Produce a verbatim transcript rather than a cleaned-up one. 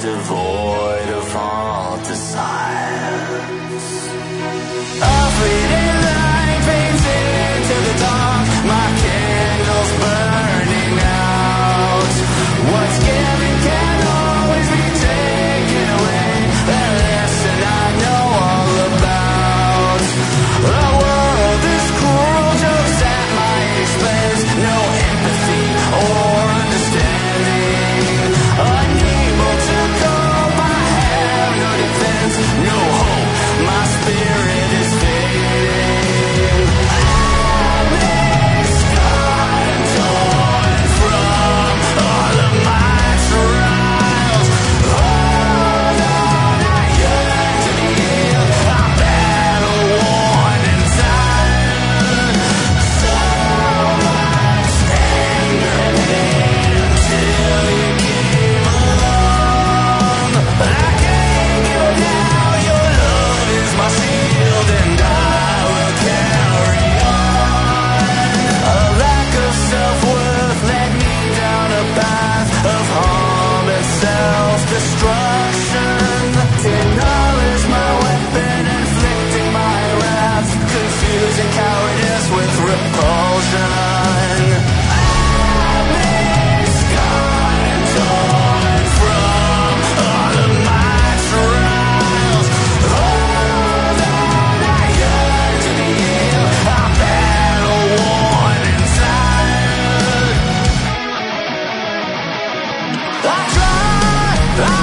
devoid of all desires. A fleeting light fades into the dark, my candle's burning out. What's given can always be taken away, that lesson I know all about. The world is cruel, jokes at my expense, no empathy or understanding. Unable to cope, I have no defense, no hope, my spirit is fading. I've been scarred and torn from all of my trials. Hold on, I yearn to be healed, I'm battle worn and tired. So much anger and pain until you came along. I can't give up now, your love is my shield and I will carry on. A lack of self-worth led me down a path of harm and self-destruction. Denial is my weapon, inflicting my wrath, confusing cowardice with repulsion. I've been scarred and torn from all of my trials. Hold on, I yearn to be healed, I'm battle worn and tired. I tried, I